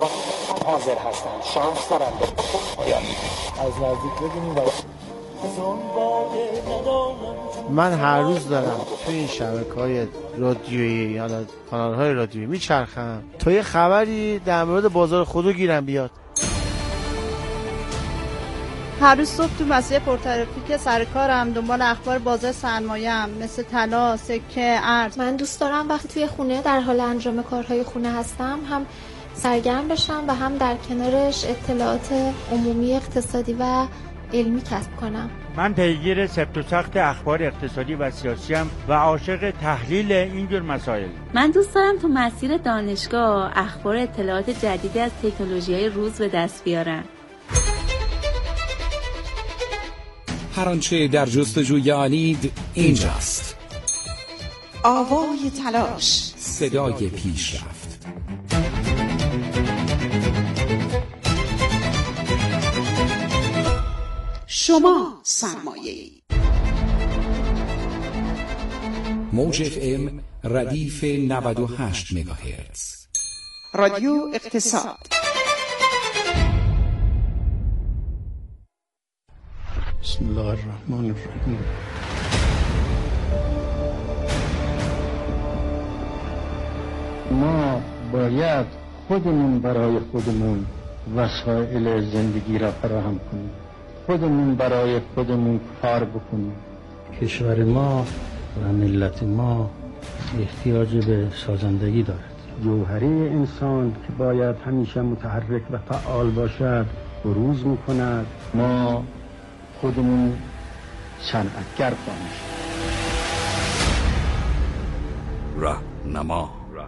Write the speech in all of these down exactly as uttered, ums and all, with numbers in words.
حاضر هستم، شانس دارم به پایان از نزدیک ببینیم. من هر روز دارم توی این شبکه‌های رادیویی یا کانال‌های رادیویی میچرخم تا یه خبری در مورد بازار خودرو گیرم بیاد. هر روز صبح تو مسیر پرترافیک سر کارم دنبال اخبار بازار سرمایه‌ام مثل طلا، سکه، ارز. من دوست دارم وقتی توی خونه در حال انجام کارهای خونه هستم هم سرگرم بشم و هم در کنارش اطلاعات عمومی اقتصادی و علمی کسب کنم. من پیگیر سفت و سخت اخبار اقتصادی و سیاسی ام و عاشق تحلیل اینجور مسائل. من دوست دارم تو مسیر دانشگاه اخبار اطلاعات جدیدی از تکنولوژی‌های روز به دست بیارم. هر آنچه در جستجوی آنید اینجاست. آوای تلاش، صدای پیشرفت. شما سرمایه‌ای. موج اف ام ردیف نود و هشت مگاهرتز. رادیو اقتصاد. بسم الله الرحمن الرحیم. ما باید خودمون برای خودمون وسایل زندگی را فراهم کنیم، خودمون برای خودمون کار بکنیم. کشور ما و ملت ما احتیاج به سازندگی دارد. جوهره انسان که باید همیشه متحرک و فعال باشد بروز می‌کند. ما خودمون صنعتگر خواهیم شد. راهنما.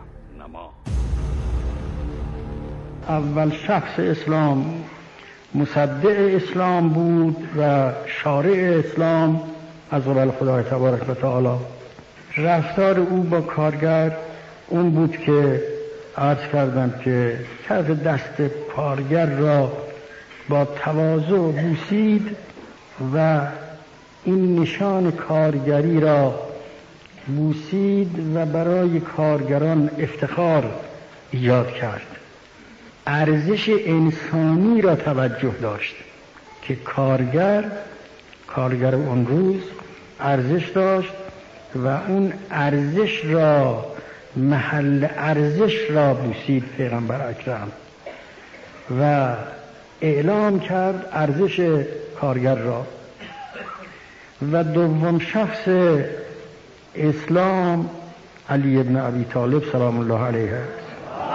اول شخص اسلام مصدع اسلام بود و شارع اسلام از قبل خدای تبارک و تعالی. رفتار او با کارگر اون بود که عرض کردم که کف دست کارگر را با تواضع بوسید و این نشان کارگری را بوسید و برای کارگران افتخار ایجاد کرد. ارزش انسانی را توجه داشت که کارگر کارگر اون روز ارزش داشت و اون ارزش را محل ارزش را بوسید پیغمبر اکرم و اعلام کرد ارزش کارگر را. و دوم شخص اسلام علی ابن ابی طالب سلام الله علیه است.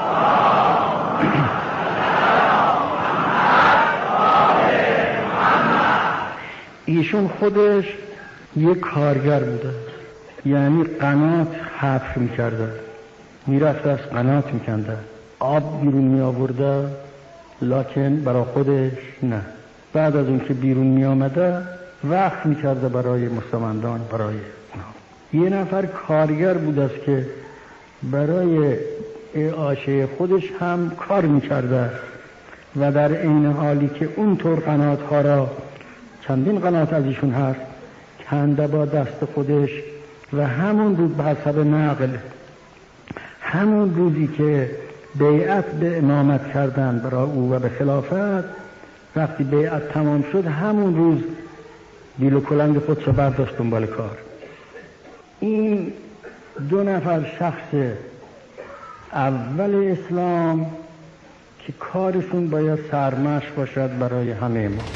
ایشون خودش یک کارگر بوده، یعنی قنات حفر میکرده، میرفت از قنات میکنده، آب بیرون میآورده، لکن برای خودش نه. بعد از اون که بیرون میآمده وقت میکرده برای مستمندان، برای اونها. یه نفر کارگر بود است که برای اعاشه خودش هم کار میکرده و در این حالی که اونطور قنات ها را چندین قنات از ایشون هست کنده با دست خودش و همون روز به حسب نقل همون روزی که بیعت به امامت کردن برای او و به خلافت، وقتی بیعت تمام شد همون روز دیل و کلنگ خودش را برداشت دنبال کار. این دو نفر شخص اول اسلام که کارشون باید سرمشق باشد برای همه ما.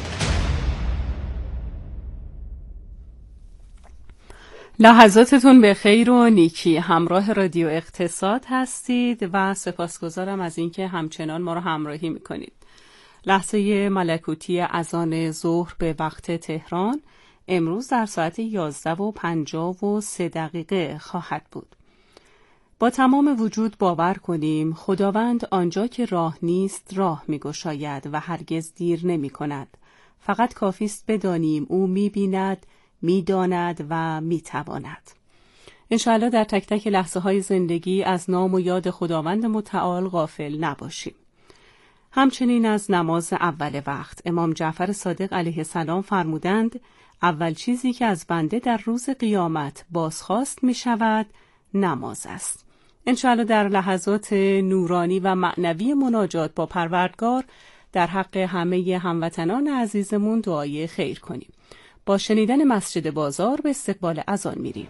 لحظاتتون به خیر و نیکی. همراه رادیو اقتصاد هستید و سپاسگزارم از اینکه همچنان ما رو همراهی میکنید. لحظه ملکوتی اذان ظهر به وقت تهران امروز در ساعت یازده و پنجاه و سه دقیقه خواهد بود. با تمام وجود باور کنیم خداوند آنجا که راه نیست راه میگشاید و هرگز دیر نمی کند. فقط کافیست بدانیم او میبیند، میداند و میتواند. انشاءالله در تک تک لحظه های زندگی از نام و یاد خداوند متعال غافل نباشیم. همچنین از نماز اول وقت امام جعفر صادق علیه السلام فرمودند اول چیزی که از بنده در روز قیامت بازخواست می شود نماز است. انشاءالله در لحظات نورانی و معنوی مناجات با پروردگار در حق همه هموطنان عزیزمون دعای خیر کنیم. با شنیدن مسجد بازار به استقبال اذان میریم.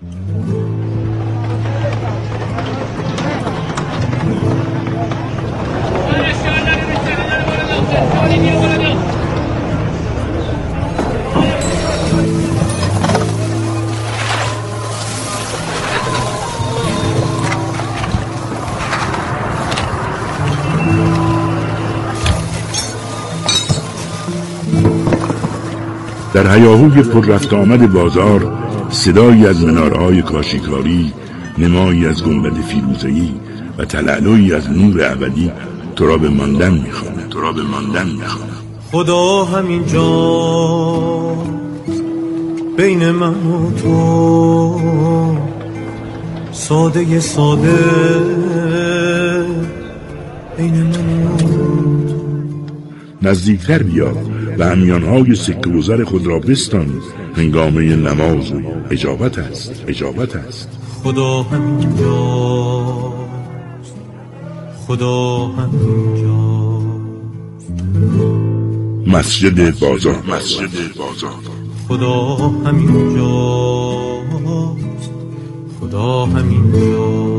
در هیاهوی پر رفت آمد بازار صدایی از منارهای کاشیکاری، نمایی از گنبد فیروزه‌ای و تلالویی از نور ابدی تو را به ماندن می‌خواند، تو را به ماندن می‌خواند. خدا همین جا بین من و تو، ساده ساده بین من و تو. نزدیکتر بیا و همیانهای سکه و زر خود را بستان، هنگامه نماز و اجابت است، اجابت است. خدا همین جا، خدا همین جا. مسجد بازار، مسجد بازار. خدا همین جا، خدا همین جا.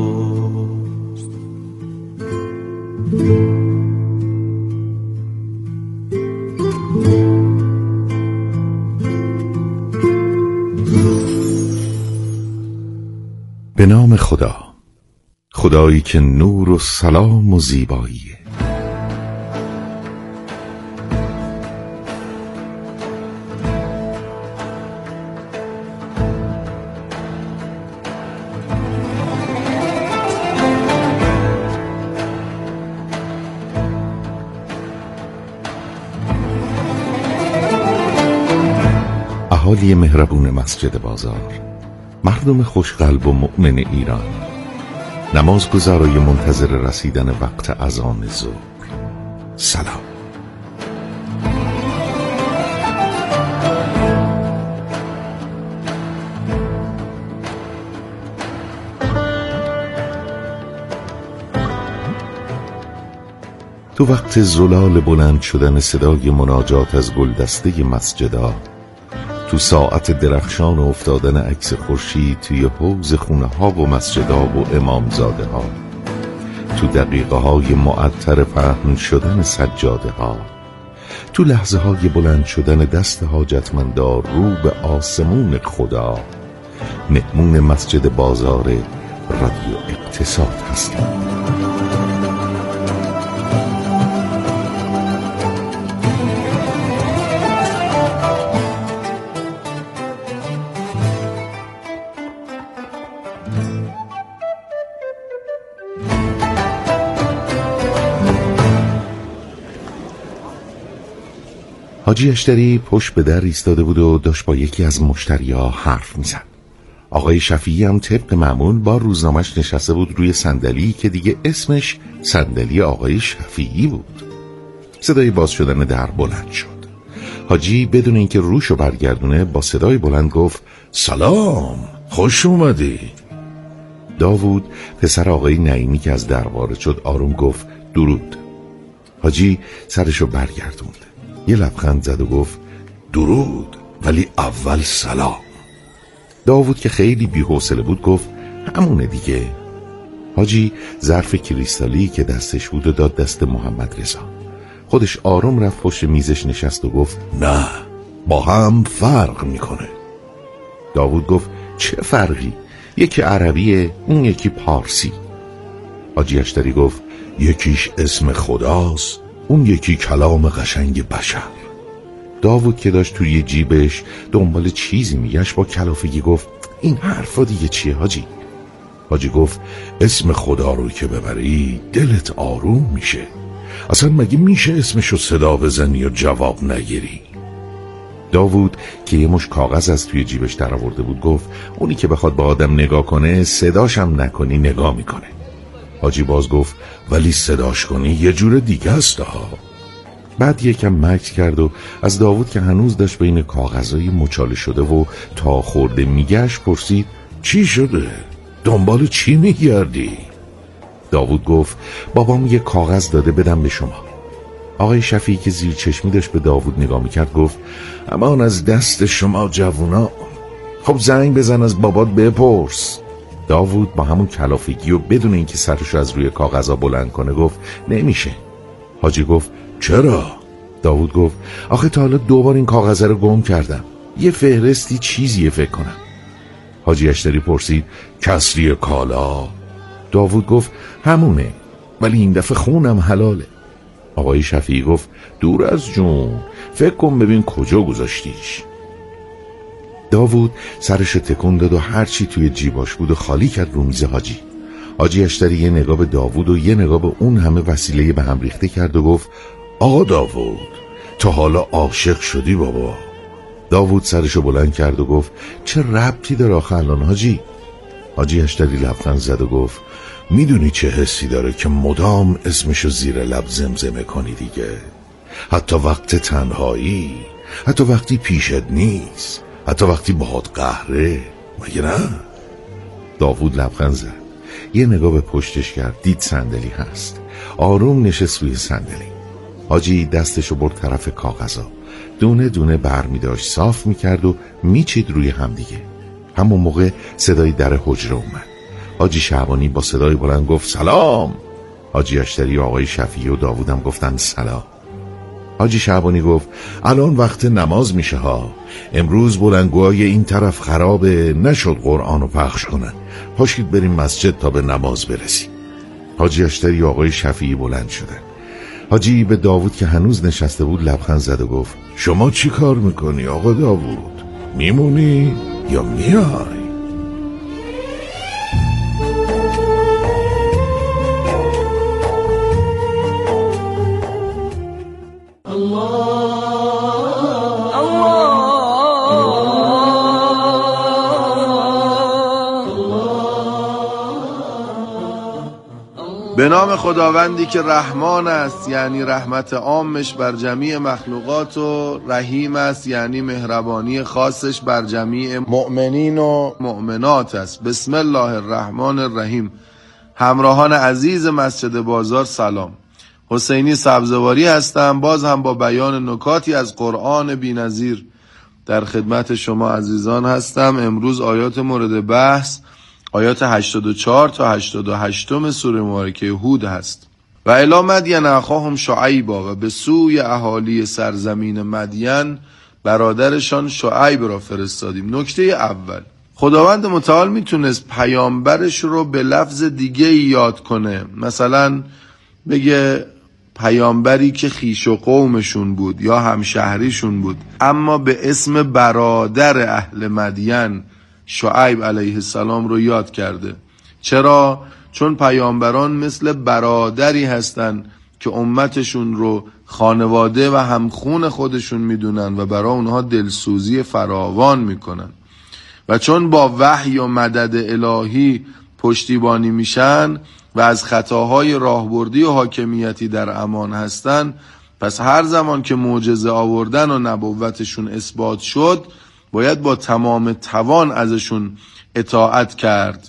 به نام خدا، خدایی که نور و سلام و زیباییه. اهالی مهربون مسجد بازار، مردم خوشقلب و مؤمن ایران، نمازگزارای منتظر رسیدن وقت اذان ظهر، سلام. تو وقت زلال بلند شدن صدای مناجات از گلدسته مسجدها، تو ساعت درخشان و افتادن عکس خورشید توی حوض خونه ها و مسجدها و امامزاده ها، تو دقیقه های معطر پهن شدن سجاده ها، تو لحظه های بلند شدن دست حاجتمندار رو به آسمون خدا، مهمون مسجد بازار رادیو اقتصاد هستیم. حاجی اشتری پشت به در ایستاده بود و داشت با یکی از مشتری‌ها حرف می‌زد. آقای شفیعی هم طبق معمول با روزنامه‌اش نشسته بود روی صندلی که دیگه اسمش صندلی آقای شفیعی بود. صدای باز شدن در بلند شد. حاجی بدون اینکه روشو برگردونه با صدای بلند گفت سلام، خوش اومدی. داوود پسر آقای نعیمی که از در وارد شد آروم گفت درود. حاجی سرشو برگردوند، یه لبخند زد و گفت درود، ولی اول سلام. داوود که خیلی بی‌حوصله بود گفت همونه دیگه. حاجی ظرف کریستالی که دستش بود و داد دست محمد رضا. خودش آروم رفت پشت میزش نشست و گفت نه، با هم فرق میکنه. داوود گفت چه فرقی؟ یکی عربیه، اون یکی پارسی. حاجی اشتری گفت یکیش اسم خداست، اون یکی کلام قشنگ بشر. داوود که داشت توی جیبش دنبال چیزی میگشت با کلافگی گفت این حرفا دیگه چیه حاجی؟ حاجی گفت اسم خدا رو که ببری دلت آروم میشه. اصلا مگه میشه اسمشو صدا بزنی و جواب نگیری؟ داوود که یه مش کاغذ از توی جیبش در آورده بود گفت اونی که بخواد با آدم نگاه کنه صداشم نکنی نگاه میکنه. حاجی باز گفت ولی صداش کنی یه جور دیگه است ها. بعد یکم مکث کرد و از داوود که هنوز داشت بین کاغذهای مچاله شده و تا خورده میگشت پرسید چی شده؟ دنبال چی میگردی؟ داوود گفت بابام یه کاغذ داده بدم به شما. آقای شفیعی که زیر چشمی داشت به داوود نگاه میکرد گفت امان از دست شما جوونا. خب زنگ بزن از بابات بپرس. داوود با همون کلافگی و بدون اینکه سرشو از روی کاغذا بلند کنه گفت نمیشه. حاجی گفت چرا؟ داوود گفت آخه تا حالا دوبار این کاغذ رو گم کردم، یه فهرستی چیزیه فکر کنم. حاجی اشتری پرسید کسری کالا؟ داوود گفت همونه، ولی این دفعه خونم حلاله. آقای شفیعی گفت دور از جون، فکر کن ببین کجا گذاشتیش. داوود سرش تکون داد و هرچی توی جیباش بود و خالی کرد رو میز حاجی. حاجی اشتری یه نگاه به داوود و یه نگاه به اون همه وسیله به هم ریخته کرد و گفت آقا داوود تا حالا عاشق شدی بابا؟ داوود سرشو بلند کرد و گفت چه ربطی داره آخه الان حاجی؟ حاجی اشتری لبخند زد و گفت میدونی چه حسی داره که مدام اسمشو زیر لب زمزمه کنی دیگه، حتی وقت تنهایی، حتی وقتی پیشت نیست، حتی وقتی باهات قهره، مگه نه؟ داوود لبخند زد، یه نگاه به پشتش کرد، دید صندلی هست، آروم نشست روی صندلی. حاجی دستشو برد طرف کاغذا، دونه دونه بر می داشت صاف می کرد و می چید روی هم دیگه. همون موقع صدای در حجره اومد. حاجی شعبانی با صدای بلند گفت سلام. حاجی اشتری و آقای شفیعی و داوودم گفتن سلام. حاجی شعبانی گفت الان وقت نماز میشه ها، امروز بلندگوهای این طرف خرابه، نشد قرآنو پخش کنن، پاشید بریم مسجد تا به نماز برسیم. حاجی اشتری و آقای شفیعی بلند شدن. حاجی به داوود که هنوز نشسته بود لبخند زد و گفت شما چی کار میکنی آقا داوود؟ میمونی یا میای؟ به نام خداوندی که رحمان است یعنی رحمت عامش بر جمیع مخلوقات و رحیم است یعنی مهربانی خاصش بر جمیع مؤمنین و مؤمنات است. بسم الله الرحمن الرحیم. همراهان عزیز مسجد بازار سلام. حسینی سبزواری هستم، باز هم با بیان نکاتی از قرآن بی‌نظیر در خدمت شما عزیزان هستم. امروز آیات مورد بحث آیات هشتاد و چهار تا هشتاد و هشت سوره مبارکه هود هست. و الی مدین اخاهم شعیبا، و به سوی اهالی سرزمین مدین برادرشان شعیب را فرستادیم. نکته اول، خداوند متعال میتونست پیامبرش رو به لفظ دیگه یاد کنه، مثلا بگه پیامبری که خیش و قومشون بود یا همشهریشون بود، اما به اسم برادر اهل مدین شعیب علیه السلام رو یاد کرده. چرا؟ چون پیامبران مثل برادری هستن که امتشون رو خانواده و همخون خودشون میدونن و برای اونها دلسوزی فراوان میکنن، و چون با وحی و مدد الهی پشتیبانی میشن و از خطاهای راهبردی و حاکمیتی در امان هستن، پس هر زمان که معجزه آوردن و نبوتشون اثبات شد باید با تمام توان ازشون اطاعت کرد.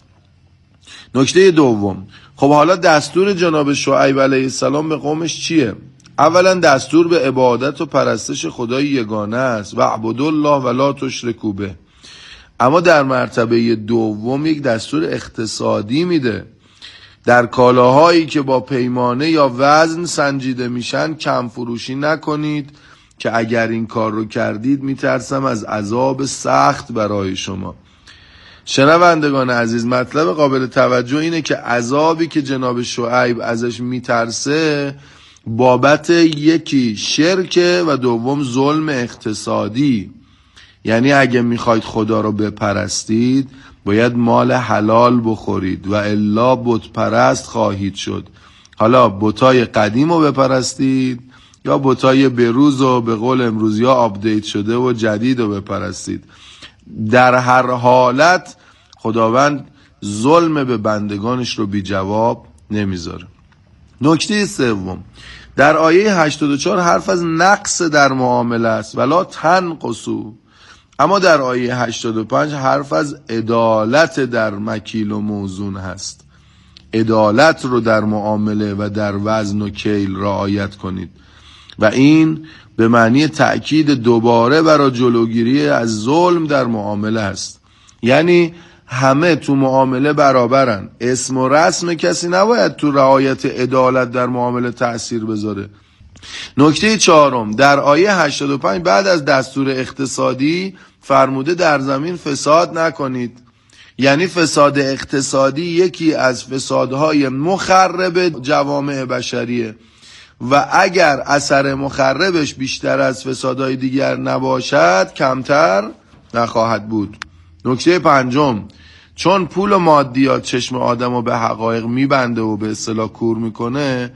نکته دوم، خب حالا دستور جناب شعیب علیه السلام به قومش چیه؟ اولا دستور به عبادت و پرستش خدای یگانه است، و اعبدوا الله و لا تشرکوا به. اما در مرتبه دوم یک دستور اقتصادی میده. در کالاهایی که با پیمانه یا وزن سنجیده میشن کم فروشی نکنید که اگر این کار رو کردید میترسم از عذاب سخت برای شما. شنوندگان عزیز، مطلب قابل توجه اینه که عذابی که جناب شعیب ازش میترسه بابت یکی شرک و دوم ظلم اقتصادی. یعنی اگه میخواید خدا رو بپرستید باید مال حلال بخورید و الا بت پرست خواهید شد. حالا بتای قدیم رو بپرستید یا بتای بروز و به قول امروزی ها آپدیت شده و جدید رو بپرستید، در هر حالت خداوند ظلم به بندگانش رو بی جواب نمیذاره. نکته سوم، در آیه هشتاد و چهار حرف از نقص در معامله است، ولا تنقصوا. اما در آیه هشتاد و پنج حرف از عدالت در مکیل و موزون هست. عدالت رو در معامله و در وزن و کیل رعایت کنید و این به معنی تأکید دوباره برای جلوگیری از ظلم در معامله است. یعنی همه تو معامله برابرن، اسم و رسم کسی نباید تو رعایت عدالت در معامله تأثیر بذاره. نکته چهارم، در آیه هشتاد و پنج بعد از دستور اقتصادی فرموده در زمین فساد نکنید. یعنی فساد اقتصادی یکی از فسادهای مخرب جوامع بشریه و اگر اثر مخربش بیشتر از فسادهای دیگر نباشد کمتر نخواهد بود. نکته پنجم، چون پول و مادیات چشم آدمو به حقایق میبنده و به اصطلاح کور میکنه،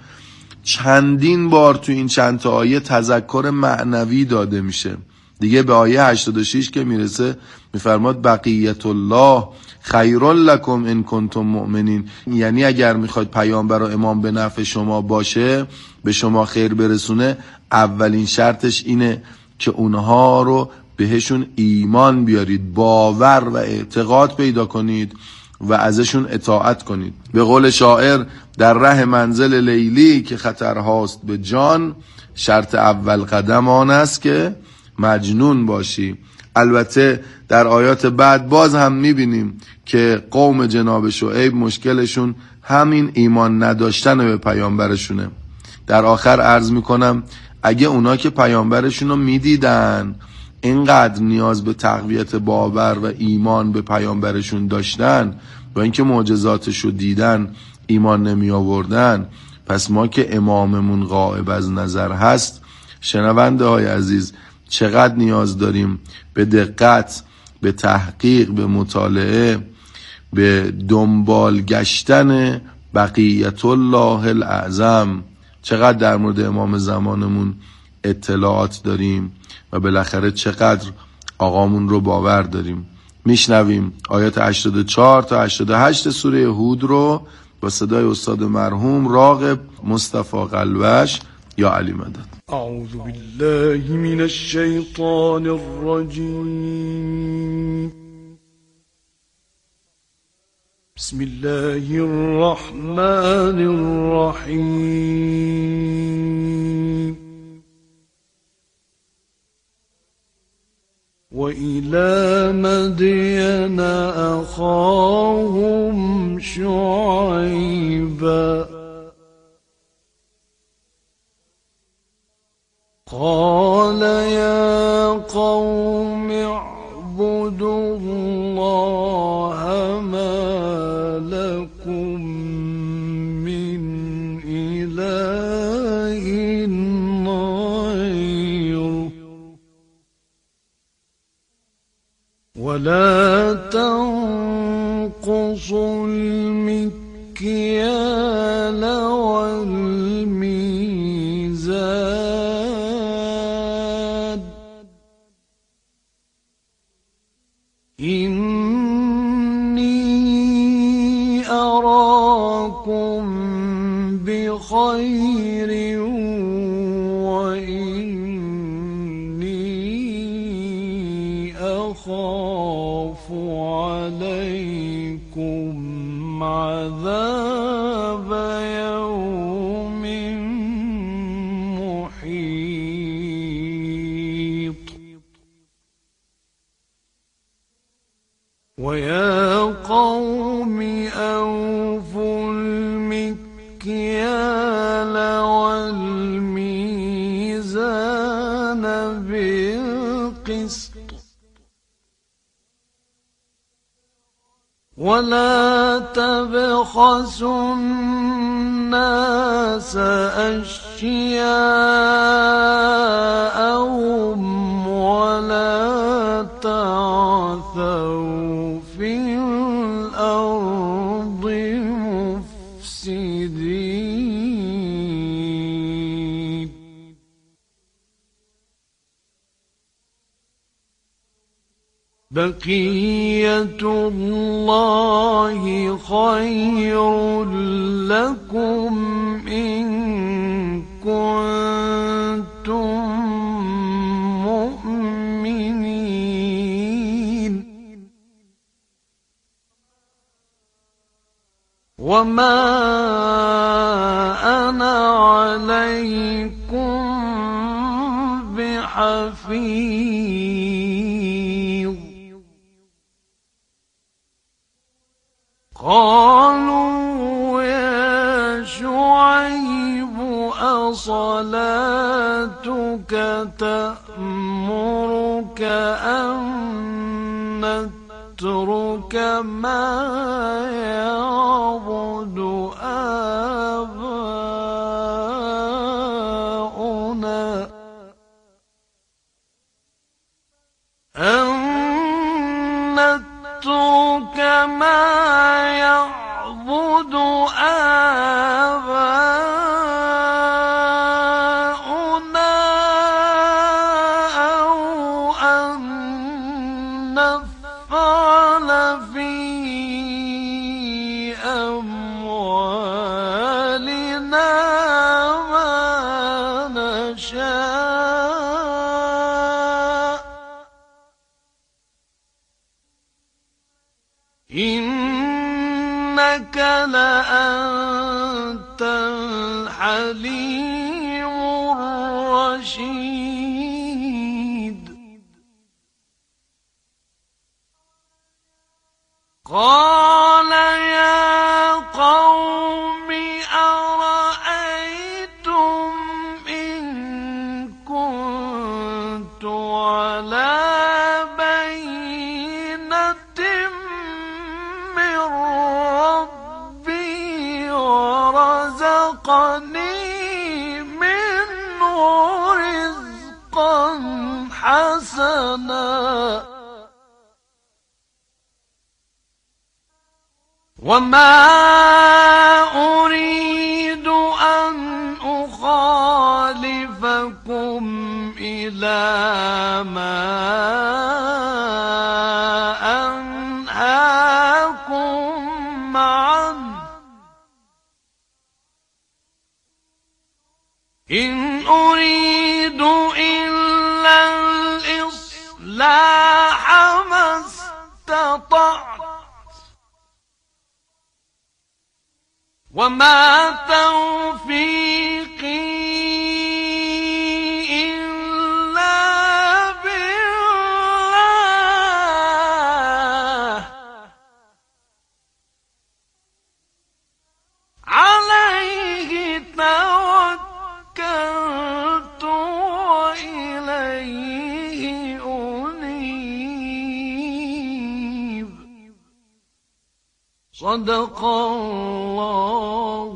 چندین بار تو این چند تا آیه تذکر معنوی داده میشه. دیگه به آیه هشتاد و شش که میرسه میفرماد بقیت الله خیر لکم ان کنتم مؤمنین. یعنی اگر میخواید پیامبر و امام به نفع شما باشه، به شما خیر برسونه، اولین شرطش اینه که اونها رو بهشون ایمان بیارید، باور و اعتقاد پیدا کنید و ازشون اطاعت کنید. به قول شاعر، در ره منزل لیلی که خطرهاست به جان، شرط اول قدم آن است که مجنون باشی. البته در آیات بعد باز هم میبینیم که قوم جناب شعیب مشکلشون همین ایمان نداشتن به پیامبرشونه. در آخر عرض میکنم اگه اونا که پیامبرشون رو میدیدن اینقدر نیاز به تقویت باور و ایمان به پیامبرشون داشتن، با اینکه معجزاتش رو دیدن ایمان نمی آوردن، پس ما که اماممون غائب از نظر هست، شنونده های عزیز، چقدر نیاز داریم به دقت، به تحقیق، به مطالعه، به دنبال گشتن بقیت الله الاعظم. چقدر در مورد امام زمانمون اطلاعات داریم و بالاخره چقدر آقامون رو باور داریم. میشنویم آیات هشتاد و چهار تا هشتاد و هشت سوره هود رو با صدای استاد مرحوم راغب مصطفی قلوش. یا علی مدد. اعوذ بالله من الشیطان الرجیم. بسم الله الرحمن الرحیم. وإلى مدين أخاهم شعيبا قال يا قوم اعبدوا الله ما لكم من إله غيره ولا تنقصوا المكيال والميزان إني أراكم بخير أخاف عليكم عذاب يوم محيط ويا قوم أوفوا المكيال والميزان بالقسط ولا تبخسوا الناس أشياءهم ولا تعثوا في الأرض مفسدين بقية الله خير لكم إن كنتم مؤمنين وما أنا عليكم بحفيظ قالوا يا شعيب أصلاتك تأمرك أن نترك ما يعبد آباؤنا أن نترك ما يعبد آباؤنا أو أن نفعل في أموالنا ما نشاء إنك لأنت الحليم الرشيد قال يا قوم أرأيتم إن كنت على بينة من ربي ورزقني منه رزقا حسنا وما أريد أن أخالفكم إلى ما أنهاكم عنه إن أريد إلا الإصلاح ما استطعت وما توفيقي إلا بالله عليه توكلت وإليه أنيب صدق الله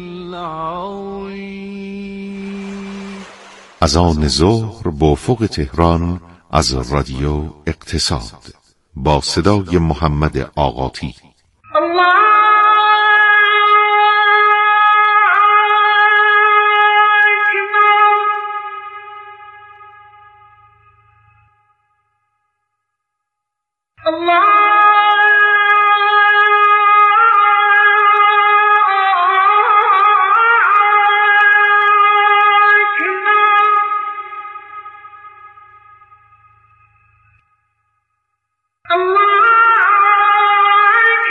العظيم. از آن ظهر با افق تهران از رادیو اقتصاد با صدای محمد آقاتی. Allah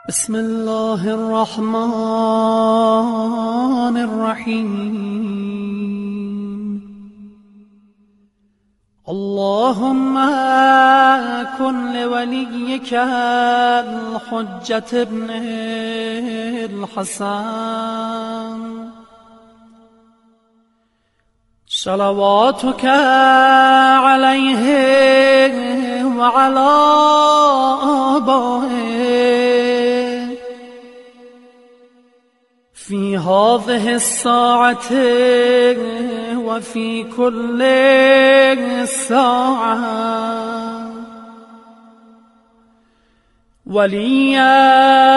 بسم الله الرحمن الرحیم. اللهم كن لوليك الحجة ابن الحسن صلواتك عليه وعلى آبائه في هذه الساعة وفي كل ساعة وليا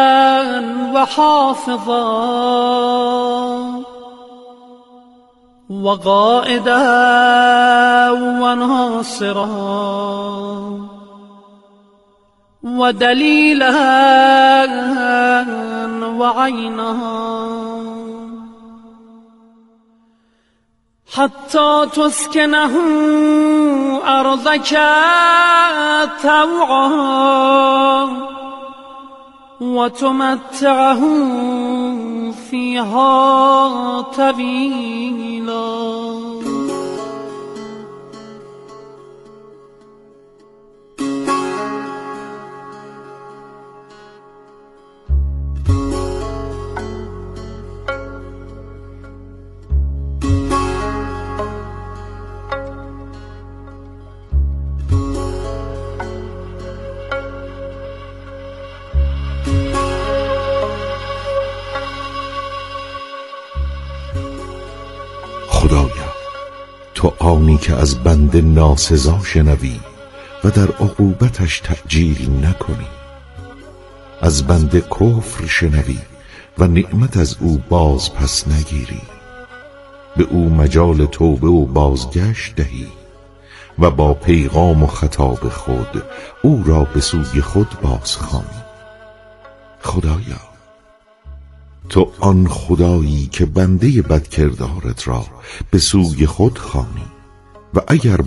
وحافظا وقائدا وناصرا ودليلا وعينا حتى تسكنه أرضك طوعا وتمتعه فيها طويلا. تو آنی که از بنده ناسزا شنوی و در عقوبتش تعجیل نکنی، از بنده کفر شنوی و نعمت از او باز پس نگیری، به او مجال توبه و بازگشت دهی و با پیغام و خطاب خود او را به سوی خود بازخوانی. خدایا، تو آن خدایی که بنده بدکردارت را به سوی خود خوانی و اگر